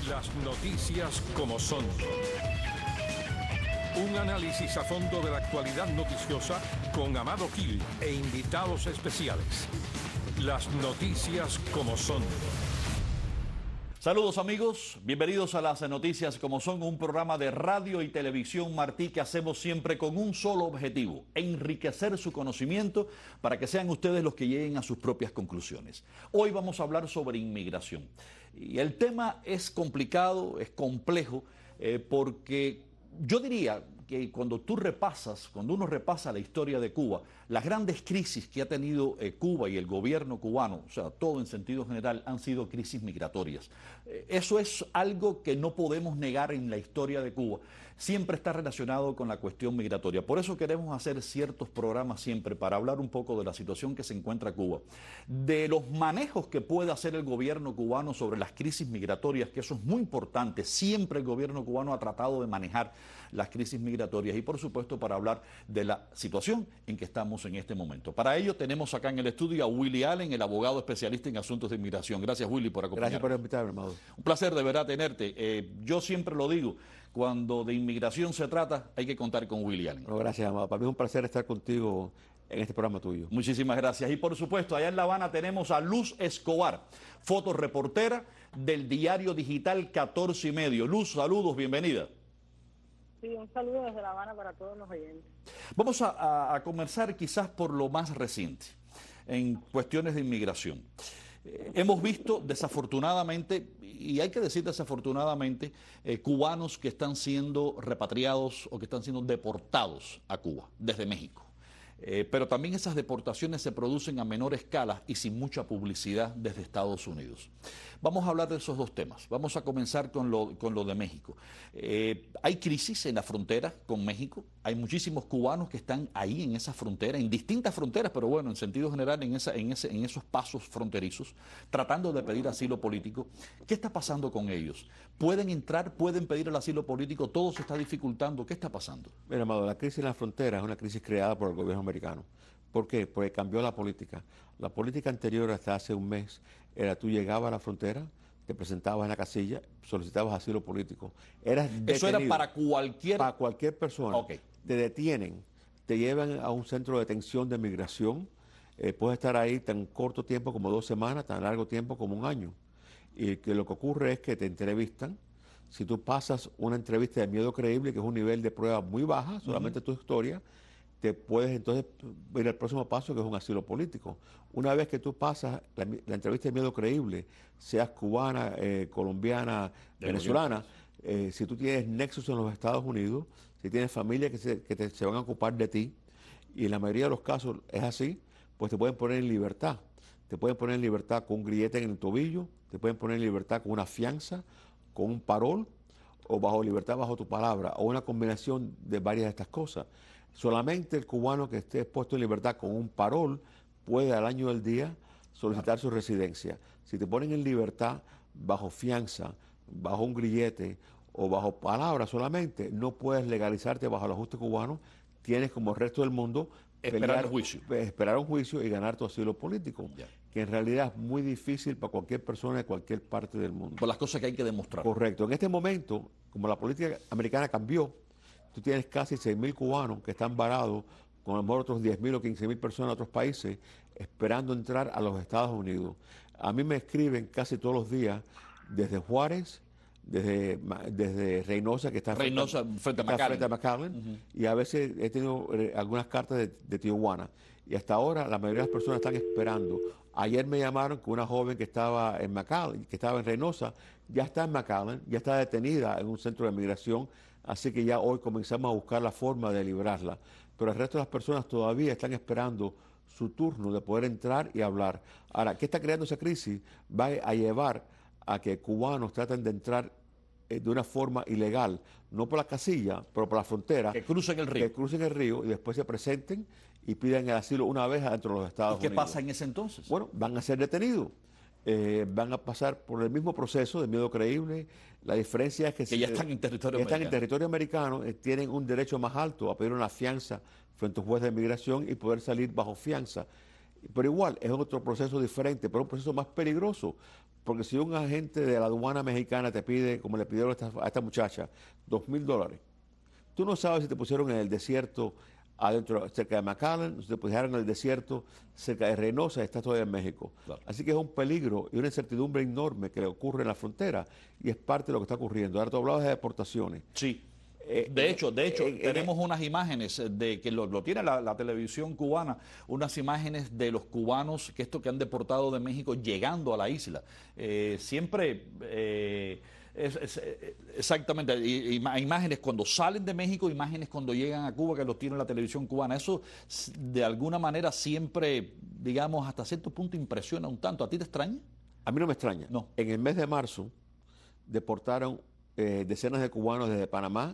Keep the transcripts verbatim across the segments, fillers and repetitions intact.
Las noticias como son. Un análisis a fondo de la actualidad noticiosa con Amado Gil e invitados especiales. Las noticias como son. Saludos amigos, bienvenidos a Las Noticias como son, un programa de radio y televisión Martí que hacemos siempre con un solo objetivo: enriquecer su conocimiento para que sean ustedes los que lleguen a sus propias conclusiones. Hoy vamos a hablar sobre inmigración y el tema es complicado, es complejo, eh, porque yo diría que cuando tú repasas, cuando uno repasa la historia de Cuba, las grandes crisis que ha tenido eh, Cuba y el gobierno cubano, o sea, todo en sentido general, han sido crisis migratorias. Eh, eso es algo que no podemos negar en la historia de Cuba. Siempre está relacionado con la cuestión migratoria. Por eso queremos hacer ciertos programas siempre para hablar un poco de la situación que se encuentra Cuba, de los manejos que puede hacer el gobierno cubano sobre las crisis migratorias, que eso es muy importante. Siempre el gobierno cubano ha tratado de manejar las crisis migratorias y, por supuesto, para hablar de la situación en que estamos en este momento. Para ello tenemos acá en el estudio a Willy Allen, el abogado especialista en asuntos de inmigración. Gracias, Willy, por acompañarnos. Gracias por invitarme, Amado. Un placer de verdad tenerte. Eh, yo siempre lo digo, cuando de inmigración se trata, hay que contar con Willy Allen. Bueno, gracias, Amado. Para mí es un placer estar contigo en este programa tuyo. Muchísimas gracias. Y por supuesto, allá en La Habana tenemos a Luz Escobar, fotoreportera del diario digital catorce y medio. Luz, saludos, bienvenida. Sí, un saludo desde La Habana para todos los oyentes. Vamos a, a, a comenzar quizás por lo más reciente, en cuestiones de inmigración. Eh, hemos visto desafortunadamente, y hay que decir desafortunadamente, eh, cubanos que están siendo repatriados o que están siendo deportados a Cuba desde México. Eh, pero también esas deportaciones se producen a menor escala y sin mucha publicidad desde Estados Unidos. Vamos a hablar de esos dos temas. Vamos a comenzar con lo, con lo de México. Eh, hay crisis en la frontera con México. Hay muchísimos cubanos que están ahí en esa frontera, en distintas fronteras, pero bueno, en sentido general, en, esa, en, ese, en esos pasos fronterizos, tratando de pedir asilo político. ¿Qué está pasando con ellos? ¿Pueden entrar? ¿Pueden pedir el asilo político? ¿Todo se está dificultando? ¿Qué está pasando? Mira, Amado, la crisis en la frontera es una crisis creada por el gobierno americano. ¿Por qué? Porque cambió la política. La política anterior hasta hace un mes era: tú llegabas a la frontera, te presentabas en la casilla, solicitabas asilo político. Eras detenido. Eso era para cualquier... Para cualquier persona. Okay. Te detienen, te llevan a un centro de detención de migración. Eh, puedes estar ahí tan corto tiempo como dos semanas, tan largo tiempo como un año. Y que lo que ocurre es que te entrevistan. Si tú pasas una entrevista de miedo creíble, que es un nivel de prueba muy baja, solamente uh-huh. tu historia, te puedes entonces ir al próximo paso, que es un asilo político. Una vez que tú pasas la, la entrevista de miedo creíble, seas cubana, eh, colombiana, de venezolana, eh, si tú tienes nexos en los Estados Unidos, si tienes familia que, se, que te, se van a ocupar de ti, y en la mayoría de los casos es así, pues te pueden poner en libertad. Te pueden poner en libertad con un grillete en el tobillo, te pueden poner en libertad con una fianza, con un parol, o bajo libertad bajo tu palabra, o una combinación de varias de estas cosas. Solamente el cubano que esté puesto en libertad con un parol puede al año del día solicitar su residencia. Si te ponen en libertad bajo fianza, bajo un grillete o bajo palabra solamente, no puedes legalizarte bajo el ajuste cubano. Tienes, como el resto del mundo, esperar pelear, un juicio. esperar un juicio y ganar tu asilo político, yeah. que en realidad es muy difícil para cualquier persona de cualquier parte del mundo. Por las cosas que hay que demostrar. Correcto. En este momento, como la política americana cambió, tú tienes casi seis mil cubanos que están varados con a lo mejor otros diez mil o quince mil personas de otros países esperando entrar a los Estados Unidos. A mí me escriben casi todos los días desde Juárez, desde, desde Reynosa, que está Reynosa, frente, frente, frente a McAllen, uh-huh. y a veces he tenido eh, algunas cartas de, de Tijuana. Y hasta ahora la mayoría de las personas están esperando. Ayer me llamaron que una joven que estaba en McAllen, que estaba en Reynosa, ya está en McAllen, ya está detenida en un centro de migración. Así que ya hoy comenzamos a buscar la forma de librarla. Pero el resto de las personas todavía están esperando su turno de poder entrar y hablar. Ahora, ¿qué está creando esa crisis? Va a llevar a que cubanos traten de entrar eh, de una forma ilegal, no por la casilla, pero por la frontera. Que crucen el río. Que crucen el río y después se presenten y pidan el asilo una vez adentro de los Estados Unidos. ¿Y qué Unidos. pasa en ese entonces? Bueno, van a ser detenidos. Eh, van a pasar por el mismo proceso de miedo creíble. La diferencia es que, que si, ya están en territorio que americano. Están en territorio americano, eh, tienen un derecho más alto a pedir una fianza frente a un juez de inmigración y poder salir bajo fianza. Pero igual, es otro proceso diferente, pero un proceso más peligroso. Porque si un agente de la aduana mexicana te pide, como le pidieron a esta, a esta muchacha, dos mil dólares, tú no sabes si te pusieron en el desierto adentro, cerca de McAllen, si te pusieron en el desierto cerca de Reynosa, estás todavía en México. Claro. Así que es un peligro y una incertidumbre enorme que le ocurre en la frontera y es parte de lo que está ocurriendo. Ahora tú hablabas de deportaciones. Sí. De hecho, de hecho, eh, tenemos eh, unas imágenes de que lo, lo tiene la, la televisión cubana, unas imágenes de los cubanos que esto que han deportado de México llegando a la isla. Eh, siempre eh, es, es, exactamente, imágenes cuando salen de México, imágenes cuando llegan a Cuba, que los tiene la televisión cubana. Eso de alguna manera siempre, digamos, hasta cierto punto impresiona un tanto. ¿A ti te extraña? A mí no me extraña. No. En el mes de marzo deportaron eh, decenas de cubanos desde Panamá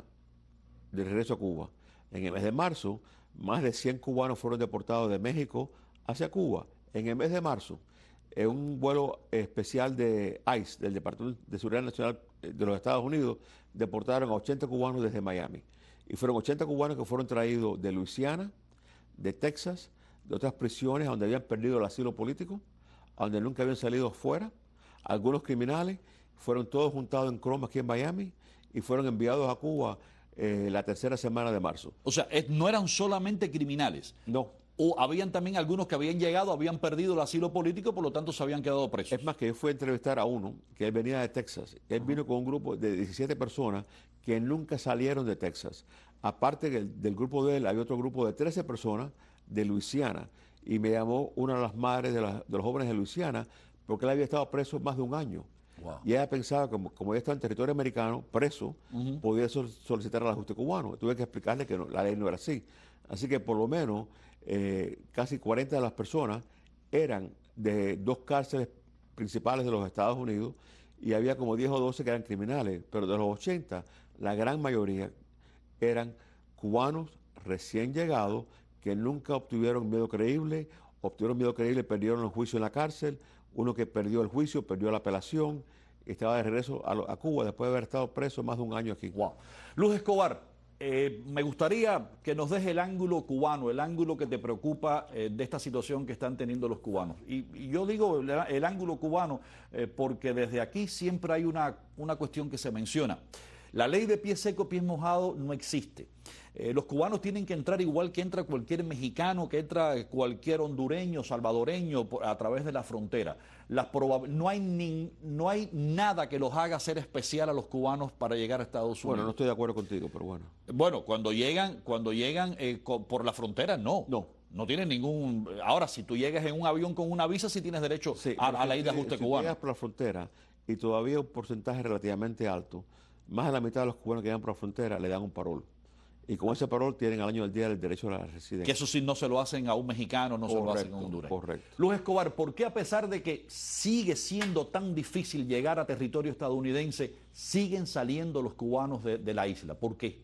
de regreso a Cuba. En el mes de marzo, más de cien cubanos fueron deportados de México hacia Cuba. En el mes de marzo, en un vuelo especial de ICE, del Departamento de Seguridad Nacional de los Estados Unidos, deportaron a ochenta cubanos desde Miami. Y fueron ochenta cubanos que fueron traídos de Luisiana, de Texas, de otras prisiones donde habían perdido el asilo político, donde nunca habían salido fuera. Algunos criminales fueron todos juntados en croma aquí en Miami y fueron enviados a Cuba Eh, la tercera semana de marzo. O sea, es, no eran solamente criminales. No. O habían también algunos que habían llegado, habían perdido el asilo político, por lo tanto se habían quedado presos. Es más, que yo fui a entrevistar a uno, que él venía de Texas. Él uh-huh. vino con un grupo de diecisiete personas que nunca salieron de Texas. Aparte del, del grupo de él, hay otro grupo de trece personas de Luisiana. Y me llamó una de las madres de, la, de los jóvenes de Luisiana, porque él había estado preso más de un año. Wow. Y ella pensaba, como, como ella estaba en territorio americano, preso, uh-huh. podía sol, solicitar al ajuste cubano. Tuve que explicarle que no, la ley no era así. Así que por lo menos eh, casi cuarenta de las personas eran de dos cárceles principales de los Estados Unidos y había como diez o doce que eran criminales. Pero de los ochenta, la gran mayoría eran cubanos recién llegados que nunca obtuvieron miedo creíble, obtuvieron miedo creíble y perdieron el juicio en la cárcel. Uno que perdió el juicio, perdió la apelación, estaba de regreso a, a Cuba después de haber estado preso más de un año aquí. Wow. Luz Escobar, eh, me gustaría que nos deje el ángulo cubano, el ángulo que te preocupa eh, de esta situación que están teniendo los cubanos. Y, y yo digo el, el ángulo cubano eh, porque desde aquí siempre hay una, una cuestión que se menciona. La ley de pie seco, pies mojado no existe. Eh, los cubanos tienen que entrar igual que entra cualquier mexicano, que entra cualquier hondureño, salvadoreño por, a través de la frontera. Las no, hay ni, no hay nada que los haga ser especial a los cubanos para llegar a Estados Unidos. Bueno, no estoy de acuerdo contigo, pero bueno. Bueno, cuando llegan, cuando llegan eh, por la frontera, no. No. No tienen ningún... Ahora, si tú llegas en un avión con una visa, sí tienes derecho sí, a, a la ley de ajuste si cubano. Si llegas por la frontera y todavía un porcentaje relativamente alto, más de la mitad de los cubanos que llegan por la frontera le dan un parol. Y con ese parol tienen al año del día el derecho a la residencia. Que eso sí no se lo hacen a un mexicano, no correcto, se lo hacen a un hondureño. Correcto. Luz Escobar, ¿por qué a pesar de que sigue siendo tan difícil llegar a territorio estadounidense, siguen saliendo los cubanos de, de la isla? ¿Por qué?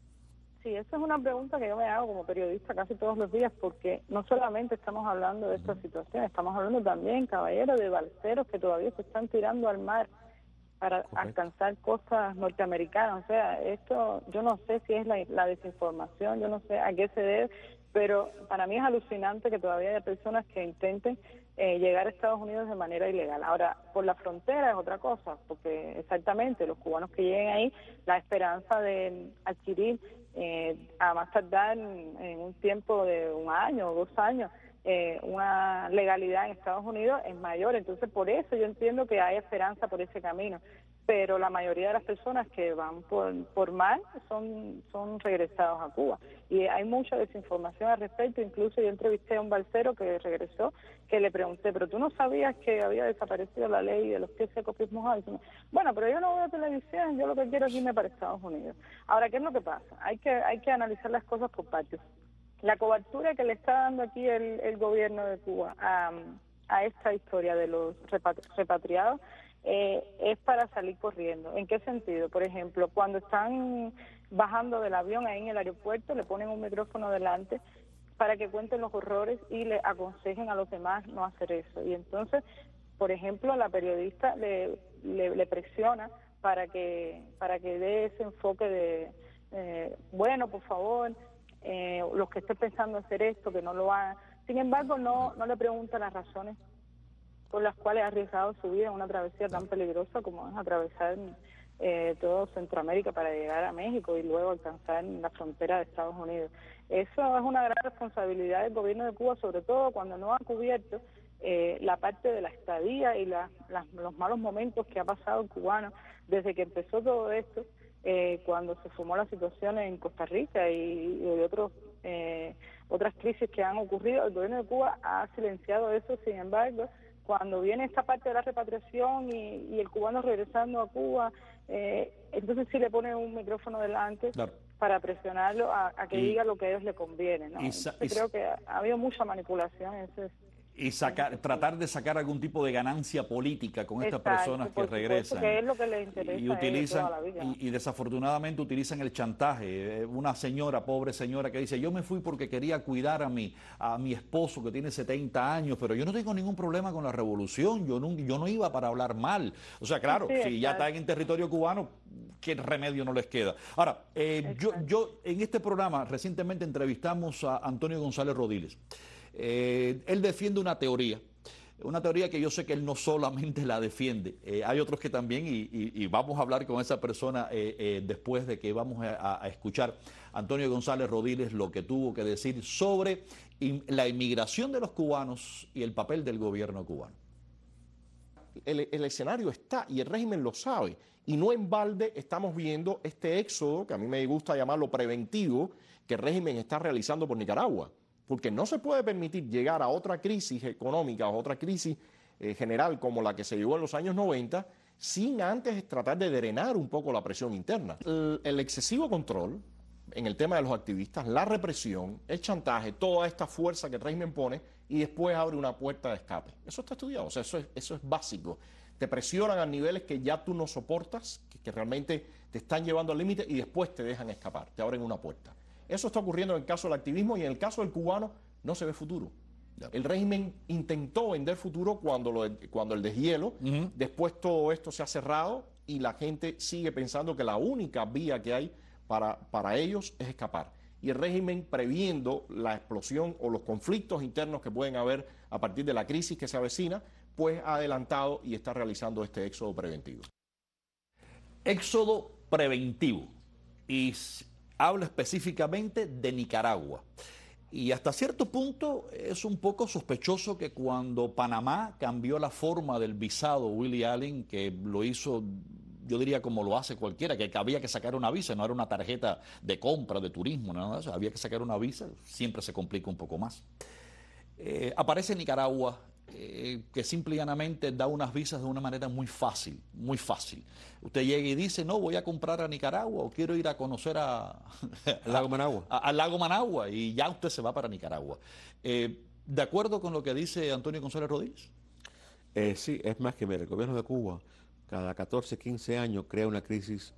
Sí, esa es una pregunta que yo me hago como periodista casi todos los días, porque no solamente estamos hablando de esta situación, estamos hablando también, caballero, de balseros que todavía se están tirando al mar para correcto. Alcanzar costas norteamericanas. O sea, esto yo no sé si es la, la desinformación, yo no sé a qué se debe, pero para mí es alucinante que todavía haya personas que intenten eh, llegar a Estados Unidos de manera ilegal. Ahora, por la frontera es otra cosa, porque exactamente los cubanos que lleguen ahí, la esperanza de adquirir eh, a más tardar en, en un tiempo de un año o dos años, Eh, una legalidad en Estados Unidos es mayor, entonces por eso yo entiendo que hay esperanza por ese camino, pero la mayoría de las personas que van por, por mar son, son regresados a Cuba y hay mucha desinformación al respecto. Incluso yo entrevisté a un balsero que regresó, que le pregunté, pero tú no sabías que había desaparecido la ley de los pies secos, pies mojados. Bueno, pero yo no veo televisión, yo lo que quiero es irme para Estados Unidos. Ahora, ¿qué es lo que pasa? Hay que, hay que analizar las cosas por partes. La cobertura que le está dando aquí el, el gobierno de Cuba a, a esta historia de los repatriados eh, es para salir corriendo. ¿En qué sentido? Por ejemplo, cuando están bajando del avión ahí en el aeropuerto, le ponen un micrófono delante para que cuenten los horrores y le aconsejen a los demás no hacer eso. Y entonces, por ejemplo, la periodista le, le, le presiona para que, para que dé ese enfoque de, eh, bueno, por favor... Eh, los que estén pensando hacer esto, que no lo hagan, Sin embargo, no, no le pregunta las razones por las cuales ha arriesgado su vida en una travesía tan peligrosa como es atravesar eh, todo Centroamérica para llegar a México y luego alcanzar la frontera de Estados Unidos. Eso es una gran responsabilidad del gobierno de Cuba, sobre todo cuando no ha cubierto eh, la parte de la estadía y la, la, los malos momentos que ha pasado el cubano desde que empezó todo esto, eh, cuando se sumó la situación en Costa Rica y, y otros, eh, otras crisis que han ocurrido. El gobierno de Cuba ha silenciado eso. Sin embargo, cuando viene esta parte de la repatriación y, y el cubano regresando a Cuba, eh, entonces sí le pone un micrófono delante, claro, para presionarlo a, a que y, diga lo que a ellos le conviene, ¿no? Y, y, creo que ha, ha habido mucha manipulación en ese y sacar, tratar de sacar algún tipo de ganancia política con estas Exacto, personas que regresan que es lo que les interesa y utilizan toda la vida. y, y desafortunadamente utilizan el chantaje. Una señora, pobre señora, que dice: yo me fui porque quería cuidar a mi a mi esposo que tiene setenta años, pero yo no tengo ningún problema con la revolución, yo no, yo no iba para hablar mal. O sea, claro, sí, si ya están en territorio cubano, ¿qué remedio no les queda? Ahora, eh, yo, yo en este programa recientemente entrevistamos a Antonio González Rodiles. Eh, él defiende una teoría, una teoría que yo sé que él no solamente la defiende, eh, hay otros que también, y, y, y vamos a hablar con esa persona eh, eh, después de que vamos a, a escuchar a Antonio González Rodiles lo que tuvo que decir sobre in, la inmigración de los cubanos y el papel del gobierno cubano. El, el escenario está y el régimen lo sabe, y no en balde estamos viendo este éxodo, que a mí me gusta llamarlo preventivo, que el régimen está realizando por Nicaragua. Porque no se puede permitir llegar a otra crisis económica o otra crisis eh, general como la que se llevó en los años noventa sin antes tratar de drenar un poco la presión interna. El, el excesivo control en el tema de los activistas, la represión, el chantaje, toda esta fuerza que el régimen pone y después abre una puerta de escape. Eso está estudiado, o sea, eso es, eso es básico. Te presionan a niveles que ya tú no soportas, que, que realmente te están llevando al límite y después te dejan escapar, te abren una puerta. Eso está ocurriendo en el caso del activismo y en el caso del cubano no se ve futuro. El régimen intentó vender futuro cuando, lo, cuando el deshielo, uh-huh. Después todo esto se ha cerrado y la gente sigue pensando que la única vía que hay para, para ellos es escapar. Y el régimen, previendo la explosión o los conflictos internos que pueden haber a partir de la crisis que se avecina, pues ha adelantado y está realizando este éxodo preventivo. Éxodo preventivo. Y habla específicamente de Nicaragua. Y hasta cierto punto es un poco sospechoso que cuando Panamá cambió la forma del visado Willie Allen, que lo hizo, yo diría como lo hace cualquiera, que había que sacar una visa, no era una tarjeta de compra, de turismo, nada de eso, había que sacar una visa, siempre se complica un poco más. Eh, aparece Nicaragua, eh, que simple y llanamente da unas visas de una manera muy fácil, muy fácil. Usted llega y dice: no, voy a comprar a Nicaragua o quiero ir a conocer a, a Lago Managua. A, al Lago Managua, y ya usted se va para Nicaragua. Eh, ¿De acuerdo con lo que dice Antonio González Rodríguez? Eh, sí, es más que, mira, el gobierno de Cuba cada catorce, quince años crea una crisis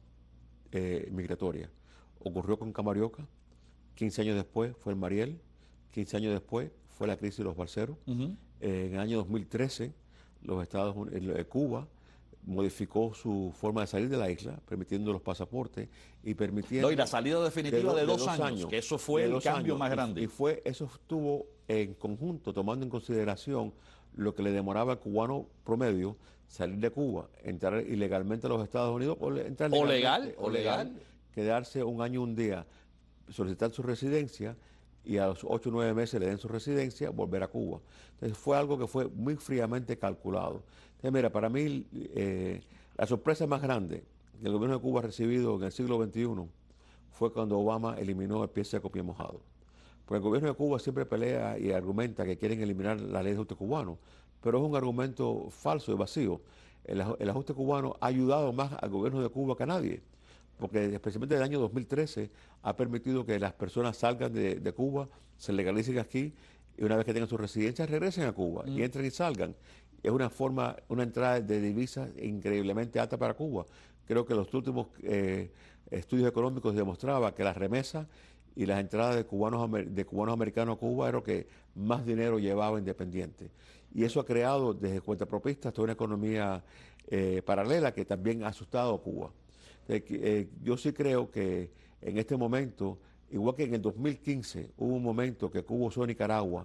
eh, migratoria. Ocurrió con Camarioca, quince años después fue el Mariel, quince años después fue la crisis de los balseros. Uh-huh. eh, en el año dos mil trece, los Estados Unidos, eh, Cuba modificó su forma de salir de la isla, permitiendo los pasaportes y permitiendo... No, y la salida definitiva de, de, dos, de dos años, años, que eso fue el cambio años, más grande. Y, y fue, eso estuvo en conjunto, tomando en consideración lo que le demoraba al cubano promedio salir de Cuba, entrar ilegalmente a los Estados Unidos, o entrar o legal, o legal, legal, quedarse un año, un día, solicitar su residencia, y a los ocho o nueve meses le den su residencia, volver a Cuba. Entonces fue algo que fue muy fríamente calculado. Entonces, mira, para mí eh, la sorpresa más grande que el gobierno de Cuba ha recibido en el siglo veintiuno fue cuando Obama eliminó el pie seco, pie mojado. Porque el gobierno de Cuba siempre pelea y argumenta que quieren eliminar la ley de ajuste cubano, pero es un argumento falso y vacío. El, el ajuste cubano ha ayudado más al gobierno de Cuba que a nadie, porque especialmente el año dos mil trece ha permitido que las personas salgan de, de Cuba, se legalicen aquí, y una vez que tengan su residencia regresen a Cuba, mm. y entren y salgan. Es una forma, una entrada de divisas increíblemente alta para Cuba. Creo que los últimos eh, estudios económicos demostraban que las remesas y las entradas de cubanos, de cubanos americanos a Cuba era lo que más dinero llevaba independiente. Y eso ha creado desde cuentapropistas toda una economía eh, paralela que también ha asustado a Cuba. Eh, eh, yo sí creo que en este momento, igual que en el dos mil quince, hubo un momento que Cuba usó Nicaragua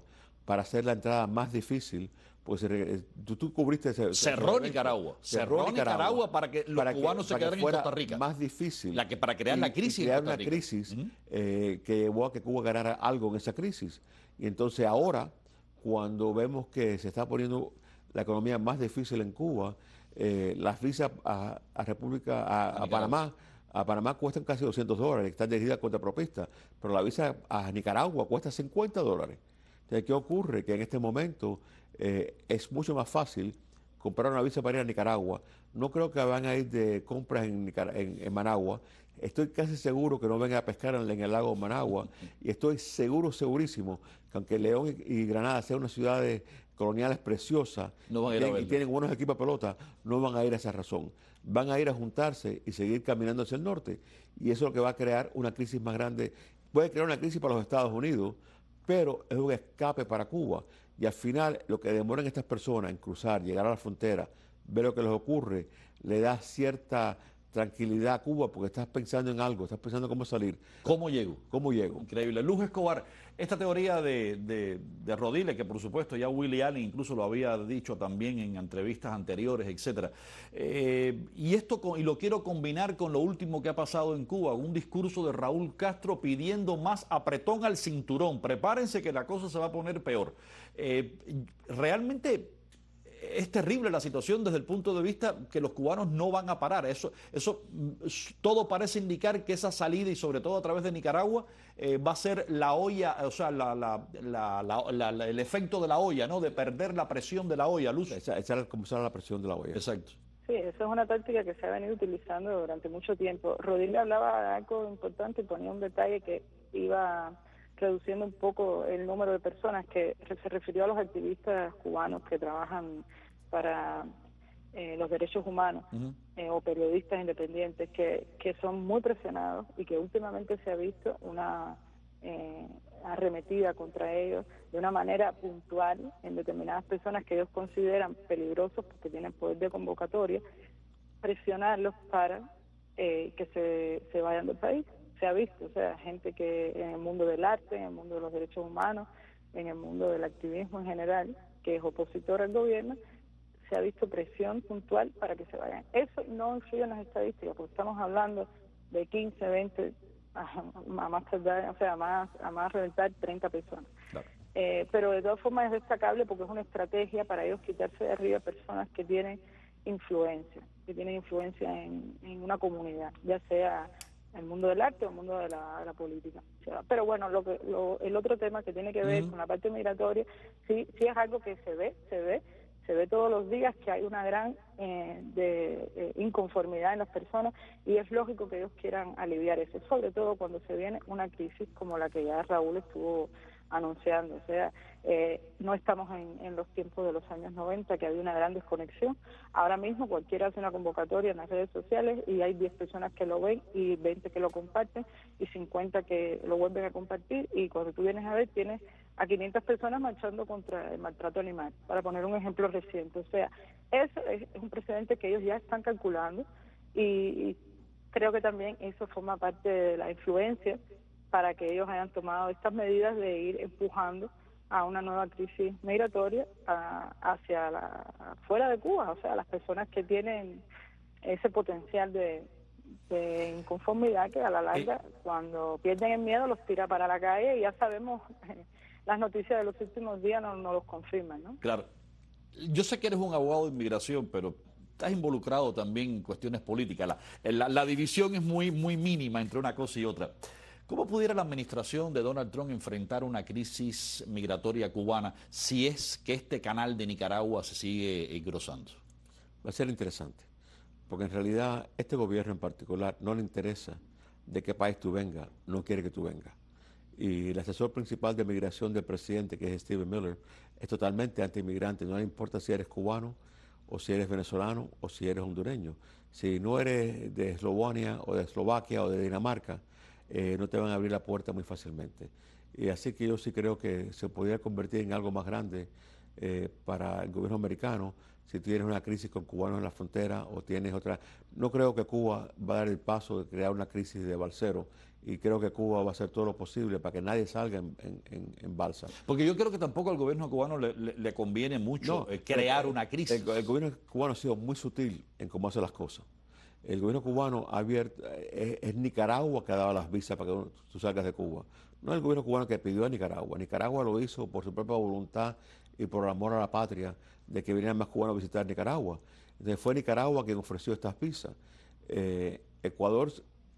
para hacer la entrada más difícil, pues eh, tú, tú cubriste... Ese, cerró ese Nicaragua. Cerró, cerró Nicaragua, Nicaragua para que los para cubanos que, se para quedaran que fuera en Costa Rica. más difícil. La que, para crear y, la crisis y crear en Costa una Rica. crisis Uh-huh. eh, que llevó a que Cuba ganara algo en esa crisis. Y entonces ahora, cuando vemos que se está poniendo la economía más difícil en Cuba, eh, las visas a, a República, a, a, a Panamá, a Panamá cuestan casi doscientos dólares, están dirigidas contra propistas, pero la visa a Nicaragua cuesta cincuenta dólares. Entonces, ¿qué ocurre? Que en este momento eh, es mucho más fácil comprar una visa para ir a Nicaragua. No creo que van a ir de compras en, Nicar en, en Managua. Estoy casi seguro que no vengan a pescar en, en el lago Managua. Y estoy seguro, segurísimo, que aunque León y, y Granada sean unas ciudades coloniales preciosas no van a ir tienen, a y tienen buenos equipos de pelota, no van a ir a esa razón. Van a ir a juntarse y seguir caminando hacia el norte. Y eso es lo que va a crear una crisis más grande. Puede crear una crisis para los Estados Unidos, pero es un escape para Cuba. Y al final, lo que demoran estas personas en cruzar, llegar a la frontera, ver lo que les ocurre, le da cierta tranquilidad a Cuba porque estás pensando en algo, estás pensando cómo salir. ¿Cómo llego? ¿Cómo llego? Increíble. Luz Escobar, esta teoría de, de, de Rodríguez, que por supuesto ya Willie Allen incluso lo había dicho también en entrevistas anteriores, etcétera. Eh, y esto y lo quiero combinar con lo último que ha pasado en Cuba, un discurso de Raúl Castro pidiendo más apretón al cinturón. Prepárense que la cosa se va a poner peor. Eh, realmente es terrible la situación desde el punto de vista que los cubanos no van a parar. Eso, eso todo parece indicar que esa salida, y sobre todo a través de Nicaragua, eh, va a ser la olla, o sea, la, la, la, la, la, el efecto de la olla, ¿no? De perder la presión de la olla, Luz. Esa, esa es como será la presión de la olla. Exacto. Sí, eso es una táctica que se ha venido utilizando durante mucho tiempo. Rodríguez hablaba de algo importante y ponía un detalle que iba reduciendo un poco el número de personas, que se refirió a los activistas cubanos que trabajan para eh, los derechos humanos, uh-huh. eh, o periodistas independientes que, que son muy presionados y que últimamente se ha visto una eh, arremetida contra ellos de una manera puntual en determinadas personas que ellos consideran peligrosos porque tienen poder de convocatoria, presionarlos para eh, que se, se vayan del país. Se ha visto, o sea, gente que en el mundo del arte, en el mundo de los derechos humanos, en el mundo del activismo en general, que es opositor al gobierno, se ha visto presión puntual para que se vayan. Eso no influye en las estadísticas, porque estamos hablando de quince, veinte, a, a más tardar, o sea, a más, a más reventar treinta personas. Claro. Eh, pero de todas formas es destacable porque es una estrategia para ellos quitarse de arriba personas que tienen influencia, que tienen influencia en, en una comunidad, ya sea el mundo del arte o el mundo de la, de la política. O sea, pero bueno, lo que lo, el otro tema que tiene que ver uh-huh. con la parte migratoria, sí, sí es algo que se ve, se ve, se ve todos los días que hay una gran eh, de, eh, inconformidad en las personas y es lógico que ellos quieran aliviar eso, sobre todo cuando se viene una crisis como la que ya Raúl estuvo anunciando. O sea, eh, no estamos en, en los tiempos de los años noventa, que había una gran desconexión. Ahora mismo cualquiera hace una convocatoria en las redes sociales y hay diez personas que lo ven y veinte que lo comparten y cincuenta que lo vuelven a compartir, y cuando tú vienes a ver tienes a quinientas personas marchando contra el maltrato animal, para poner un ejemplo reciente. O sea, eso es, es un precedente que ellos ya están calculando y, y creo que también eso forma parte de la influencia para que ellos hayan tomado estas medidas de ir empujando a una nueva crisis migratoria a, hacia la, fuera de Cuba, o sea, las personas que tienen ese potencial de, de inconformidad que a la larga, sí. cuando pierden el miedo, los tira para la calle, y ya sabemos, las noticias de los últimos días no, no los confirman, ¿no? Claro. Yo sé que eres un abogado de inmigración, pero estás involucrado también en cuestiones políticas. La, la, la división es muy, muy mínima entre una cosa y otra. ¿Cómo pudiera la administración de Donald Trump enfrentar una crisis migratoria cubana si es que este canal de Nicaragua se sigue engrosando? Va a ser interesante, porque en realidad este gobierno en particular no le interesa de qué país tú vengas, no quiere que tú vengas. Y el asesor principal de migración del presidente, que es Stephen Miller, es totalmente anti-inmigrante. No le importa si eres cubano, o si eres venezolano, o si eres hondureño. Si no eres de Eslovenia, o de Eslovaquia, o de Dinamarca, Eh, no te van a abrir la puerta muy fácilmente. Y así que yo sí creo que se podría convertir en algo más grande eh, para el gobierno americano si tienes una crisis con cubanos en la frontera o tienes otra. No creo que Cuba va a dar el paso de crear una crisis de balsero y creo que Cuba va a hacer todo lo posible para que nadie salga en, en, en, en balsa. Porque yo creo que tampoco al gobierno cubano le, le, le conviene mucho No, eh, crear el, una crisis. El, el gobierno cubano ha sido muy sutil en cómo hace las cosas. El gobierno cubano ha abierto, es, es Nicaragua que ha dado las visas para que uno, tú salgas de Cuba. No es el gobierno cubano que pidió a Nicaragua. Nicaragua lo hizo por su propia voluntad y por amor a la patria de que vinieran más cubanos a visitar Nicaragua. Entonces fue Nicaragua quien ofreció estas visas. Eh, Ecuador,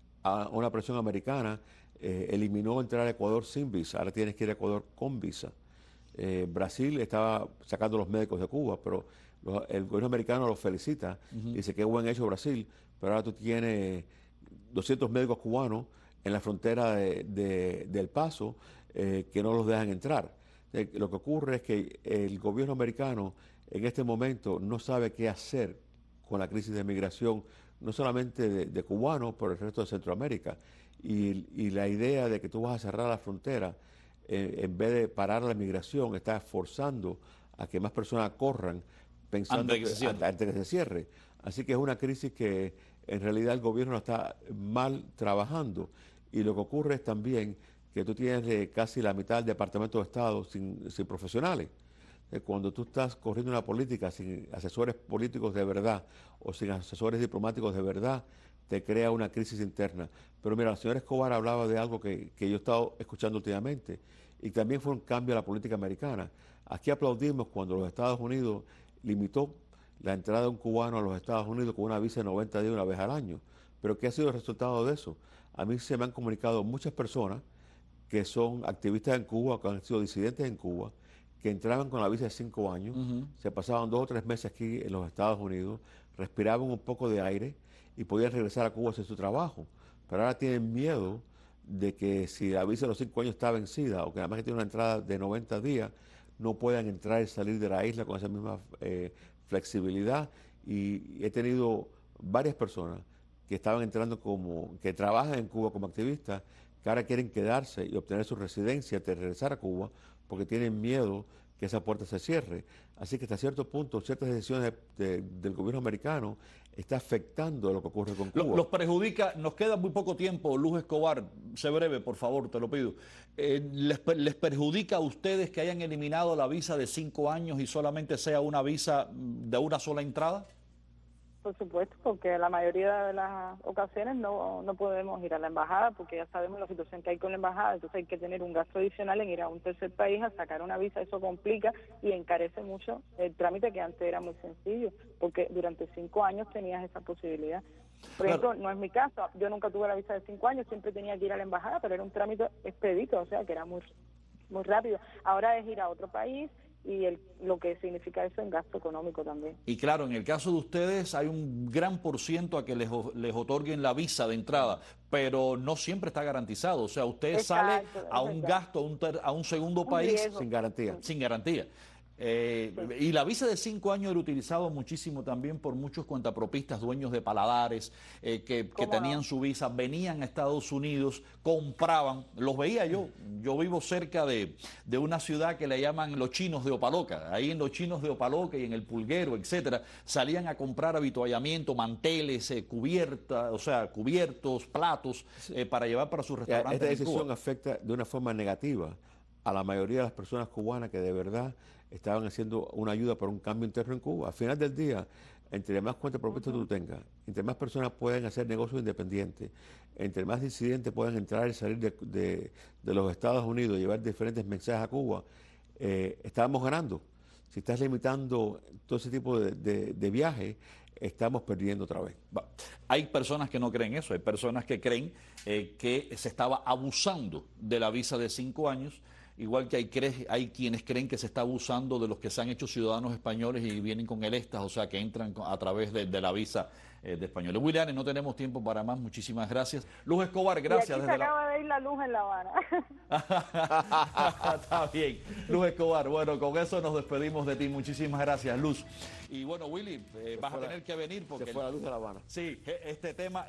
a una presión americana, eh, eliminó entrar a Ecuador sin visa. Ahora tienes que ir a Ecuador con visa. Eh, Brasil estaba sacando los médicos de Cuba, pero los, el gobierno americano los felicita. Uh-huh. Dice que buen hecho Brasil, pero ahora tú tienes doscientos médicos cubanos en la frontera de, de, del Paso eh, que no los dejan entrar. Eh, lo que ocurre es que el gobierno americano en este momento no sabe qué hacer con la crisis de migración, no solamente de, de cubanos, pero el resto de Centroamérica. Y, y la idea de que tú vas a cerrar la frontera, eh, en vez de parar la migración, está forzando a que más personas corran pensando antes de que, que, antes que se cierre. Así que es una crisis que en realidad el gobierno está mal trabajando. Y lo que ocurre es también que tú tienes eh, casi la mitad del Departamento de Estado sin, sin profesionales. Eh, cuando tú estás corriendo una política sin asesores políticos de verdad o sin asesores diplomáticos de verdad, te crea una crisis interna. Pero mira, la señora Escobar hablaba de algo que, que yo he estado escuchando últimamente y también fue un cambio a la política americana. Aquí aplaudimos cuando los Estados Unidos limitó la entrada de un cubano a los Estados Unidos con una visa de noventa días una vez al año. Pero ¿qué ha sido el resultado de eso? A mí se me han comunicado muchas personas que son activistas en Cuba, que han sido disidentes en Cuba, que entraban con la visa de cinco años, uh-huh. se pasaban dos o tres meses aquí en los Estados Unidos, respiraban un poco de aire y podían regresar a Cuba a hacer su trabajo. Pero ahora tienen miedo de que si la visa de los cinco años está vencida o que además que tiene una entrada de noventa días, no puedan entrar y salir de la isla con esa misma eh, flexibilidad. Y he tenido varias personas que estaban entrando como, que trabajan en Cuba como activistas, que ahora quieren quedarse y obtener su residencia, de regresar a Cuba, porque tienen miedo que esa puerta se cierre. Así que hasta cierto punto, ciertas decisiones de, de, del gobierno americano está afectando lo que ocurre con Cuba. Los perjudica, nos queda muy poco tiempo, Luz Escobar, sé breve, por favor, te lo pido. Eh, les, ¿Les perjudica a ustedes que hayan eliminado la visa de cinco años y solamente sea una visa de una sola entrada? Por supuesto, porque la mayoría de las ocasiones no, no podemos ir a la embajada porque ya sabemos la situación que hay con la embajada, entonces hay que tener un gasto adicional en ir a un tercer país a sacar una visa, eso complica y encarece mucho el trámite que antes era muy sencillo, porque durante cinco años tenías esa posibilidad. Por ejemplo, claro, no es mi caso, yo nunca tuve la visa de cinco años, siempre tenía que ir a la embajada, pero era un trámite expedito, o sea que era muy, muy rápido. Ahora es ir a otro país, y el, lo que significa eso en gasto económico también. Y claro, en el caso de ustedes hay un gran por ciento a que les, les otorguen la visa de entrada, pero no siempre está garantizado. O sea, usted Exacto, sale a un gasto, a un, ter, a un segundo un país riesgo. sin garantía. Sin garantía. Eh, sí. Y la visa de cinco años era utilizado muchísimo también por muchos cuentapropistas, dueños de paladares, eh, que, que tenían no? su visa, venían a Estados Unidos, compraban, los veía yo, yo vivo cerca de, de una ciudad que le llaman Los Chinos de Opaloca, ahí en Los Chinos de Opaloca y en El Pulguero, etcétera, salían a comprar avituallamiento, manteles, eh, cubiertas, o sea, cubiertos, platos, eh, para llevar para sus restaurantes. Esta decisión afecta de una forma negativa a la mayoría de las personas cubanas que de verdad estaban haciendo una ayuda para un cambio interno en Cuba. Al final del día, entre más cuentas propias tú tengas, entre más personas pueden hacer negocios independientes, entre más disidentes pueden entrar y salir de, de, de los Estados Unidos y llevar diferentes mensajes a Cuba, eh, estábamos ganando. Si estás limitando todo ese tipo de, de, de viajes, estamos perdiendo otra vez. Hay personas que no creen eso, hay personas que creen eh, que se estaba abusando de la visa de cinco años, igual que hay, cre hay quienes creen que se está abusando de los que se han hecho ciudadanos españoles y vienen con el ESTA, o sea, que entran a través de, de la visa eh, de españoles. William, no tenemos tiempo para más, muchísimas gracias. Luz Escobar, gracias. Y aquí se acaba la... de ir la luz en La Habana. Está bien. Luz Escobar, bueno, con eso nos despedimos de ti. Muchísimas gracias, Luz. Y bueno, Willy, eh, vas a tener que venir porque... Se fue la luz de La Habana. Sí, este tema...